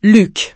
Luc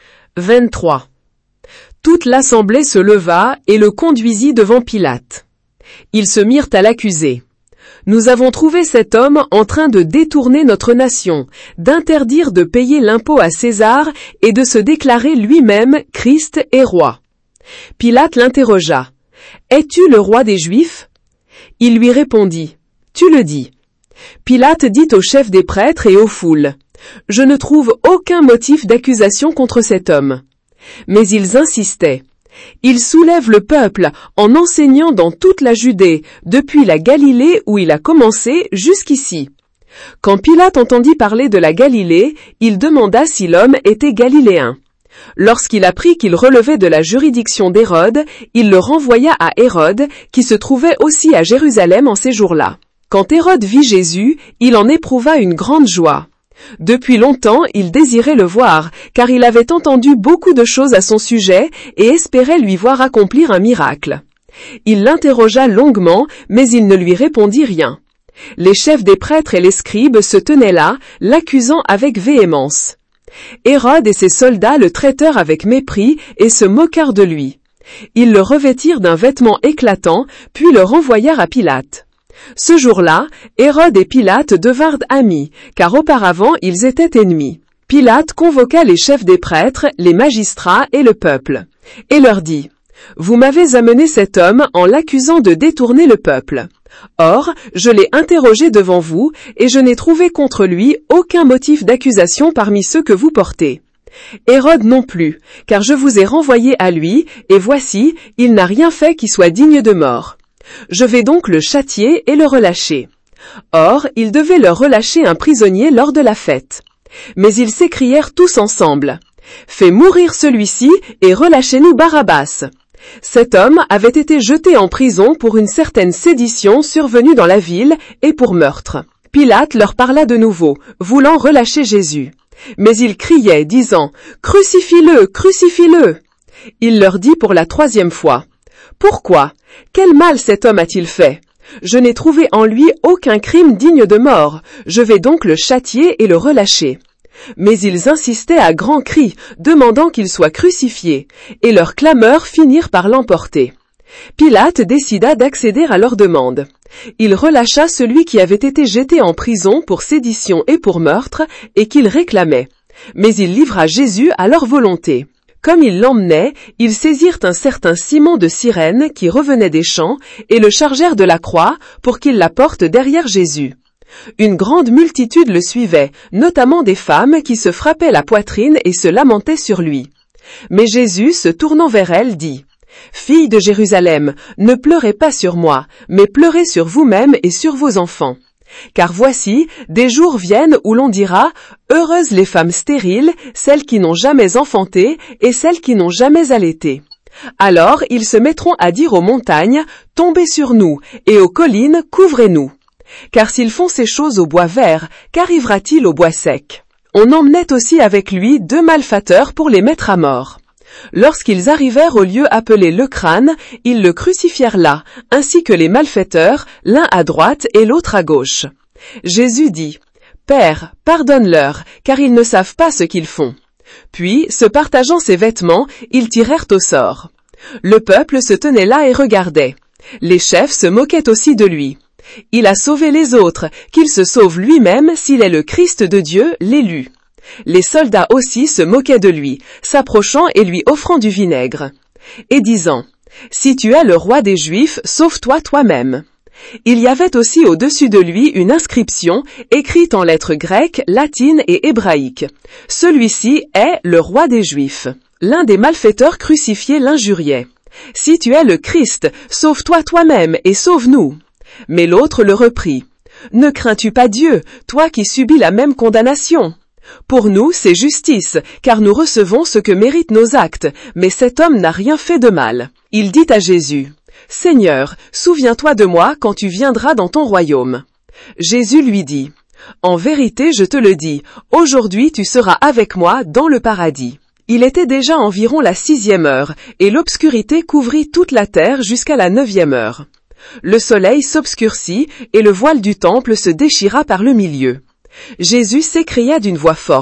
23. Toute l'assemblée se leva et le conduisit devant Pilate. Ils se mirent à l'accuser. Nous avons trouvé cet homme en train de détourner notre nation, d'interdire de payer l'impôt à César et de se déclarer lui-même Christ et roi. Pilate l'interrogea. « Es-tu le roi des Juifs ?» Il lui répondit. « Tu le dis. » Pilate dit aux chefs des prêtres et aux foules. « Je ne trouve aucun motif d'accusation contre cet homme. » Mais ils insistaient. Il soulève le peuple en enseignant dans toute la Judée, depuis la Galilée où il a commencé jusqu'ici. Quand Pilate entendit parler de la Galilée, il demanda si l'homme était galiléen. Lorsqu'il apprit qu'il relevait de la juridiction d'Hérode, il le renvoya à Hérode, qui se trouvait aussi à Jérusalem en ces jours-là. Quand Hérode vit Jésus, il en éprouva une grande joie. Depuis longtemps, il désirait le voir, car il avait entendu beaucoup de choses à son sujet et espérait lui voir accomplir un miracle. Il l'interrogea longuement, mais il ne lui répondit rien. Les chefs des prêtres et les scribes se tenaient là, l'accusant avec véhémence. Hérode et ses soldats le traitèrent avec mépris et se moquèrent de lui. Ils le revêtirent d'un vêtement éclatant, puis le renvoyèrent à Pilate. Ce jour-là, Hérode et Pilate devinrent amis, car auparavant ils étaient ennemis. Pilate convoqua les chefs des prêtres, les magistrats et le peuple, et leur dit « Vous m'avez amené cet homme en l'accusant de détourner le peuple. Or, je l'ai interrogé devant vous, et je n'ai trouvé contre lui aucun motif d'accusation parmi ceux que vous portez. Hérode non plus, car je vous ai renvoyé à lui, et voici, il n'a rien fait qui soit digne de mort. Je vais donc le châtier et le relâcher. » Or, il devait leur relâcher un prisonnier lors de la fête. Mais ils s'écrièrent tous ensemble. « Fais mourir celui-ci et relâchez-nous Barabbas. » Cet homme avait été jeté en prison pour une certaine sédition survenue dans la ville et pour meurtre. Pilate leur parla de nouveau, voulant relâcher Jésus. Mais ils criaient, disant « Crucifie-le, crucifie-le » Il leur dit pour la 3e fois. Pourquoi? Quel mal cet homme a-t-il fait? Je n'ai trouvé en lui aucun crime digne de mort. Je vais donc le châtier et le relâcher. Mais ils insistaient à grands cris, demandant qu'il soit crucifié, et leurs clameurs finirent par l'emporter. Pilate décida d'accéder à leur demande. Il relâcha celui qui avait été jeté en prison pour sédition et pour meurtre, et qu'il réclamait. Mais il livra Jésus à leur volonté. Comme ils l'emmenaient, ils saisirent un certain Simon de Cyrène qui revenait des champs et le chargèrent de la croix pour qu'il la porte derrière Jésus. Une grande multitude le suivait, notamment des femmes qui se frappaient la poitrine et se lamentaient sur lui. Mais Jésus, se tournant vers elles, dit « Filles de Jérusalem, ne pleurez pas sur moi, mais pleurez sur vous-mêmes et sur vos enfants. Car voici, des jours viennent où l'on dira « Heureuses les femmes stériles, celles qui n'ont jamais enfanté et celles qui n'ont jamais allaité. » Alors ils se mettront à dire aux montagnes « Tombez sur nous » et aux collines « Couvrez-nous. » Car s'ils font ces choses au bois vert, qu'arrivera-t-il au bois sec? On emmenait aussi avec lui 2 malfaiteurs pour les mettre à mort. Lorsqu'ils arrivèrent au lieu appelé le crâne, ils le crucifièrent là, ainsi que les malfaiteurs, l'un à droite et l'autre à gauche. Jésus dit « Père, pardonne-leur, car ils ne savent pas ce qu'ils font. » Puis, se partageant ses vêtements, ils tirèrent au sort. Le peuple se tenait là et regardait. Les chefs se moquaient aussi de lui. Il a sauvé les autres, qu'il se sauve lui-même s'il est le Christ de Dieu, l'élu. Les soldats aussi se moquaient de lui, s'approchant et lui offrant du vinaigre, et disant « Si tu es le roi des Juifs, sauve-toi toi-même. » Il y avait aussi au-dessus de lui une inscription, écrite en lettres grecques, latines et hébraïques. « Celui-ci est le roi des Juifs. » L'un des malfaiteurs crucifiés l'injuriait. « Si tu es le Christ, sauve-toi toi-même et sauve-nous. » Mais l'autre le reprit. « Ne crains-tu pas Dieu, toi qui subis la même condamnation? Pour nous, c'est justice, car nous recevons ce que méritent nos actes, mais cet homme n'a rien fait de mal. » Il dit à Jésus, « Seigneur, souviens-toi de moi quand tu viendras dans ton royaume. » Jésus lui dit, « En vérité, je te le dis, aujourd'hui tu seras avec moi dans le paradis. » Il était déjà environ la 6e heure, et l'obscurité couvrit toute la terre jusqu'à la 9e heure. Le soleil s'obscurcit, et le voile du temple se déchira par le milieu. Jésus s'écria d'une voix forte,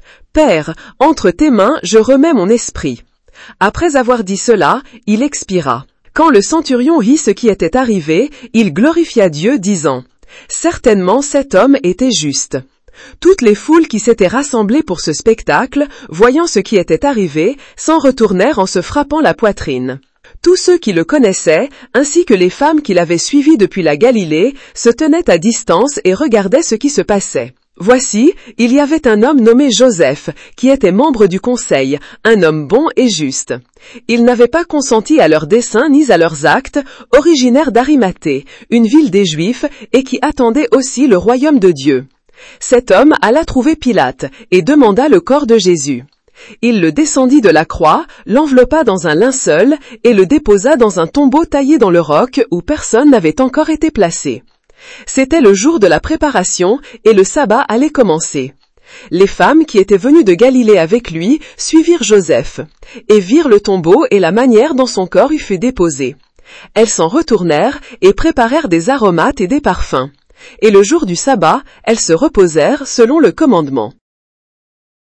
Père, entre tes mains je remets mon esprit. Après avoir dit cela, il expira. Quand le centurion vit ce qui était arrivé, il glorifia Dieu, disant « Certainement cet homme était juste ». Toutes les foules qui s'étaient rassemblées pour ce spectacle, voyant ce qui était arrivé, s'en retournèrent en se frappant la poitrine. Tous ceux qui le connaissaient, ainsi que les femmes qui l'avaient suivi depuis la Galilée, se tenaient à distance et regardaient ce qui se passait. Voici, il y avait un homme nommé Joseph, qui était membre du conseil, un homme bon et juste. Il n'avait pas consenti à leurs desseins ni à leurs actes, originaire d'Arimathée, une ville des Juifs, et qui attendait aussi le royaume de Dieu. Cet homme alla trouver Pilate, et demanda le corps de Jésus. Il le descendit de la croix, l'enveloppa dans un linceul, et le déposa dans un tombeau taillé dans le roc où personne n'avait encore été placé. C'était le jour de la préparation, et le sabbat allait commencer. Les femmes qui étaient venues de Galilée avec lui suivirent Joseph, et virent le tombeau et la manière dont son corps y fut déposé. Elles s'en retournèrent et préparèrent des aromates et des parfums. Et le jour du sabbat, elles se reposèrent selon le commandement.